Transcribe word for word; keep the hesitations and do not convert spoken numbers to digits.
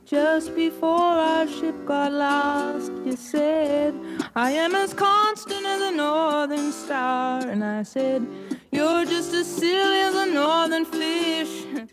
Just before our ship got lost, you said, I am as constant as a northern star. And I said, you're just as silly as a northern fish.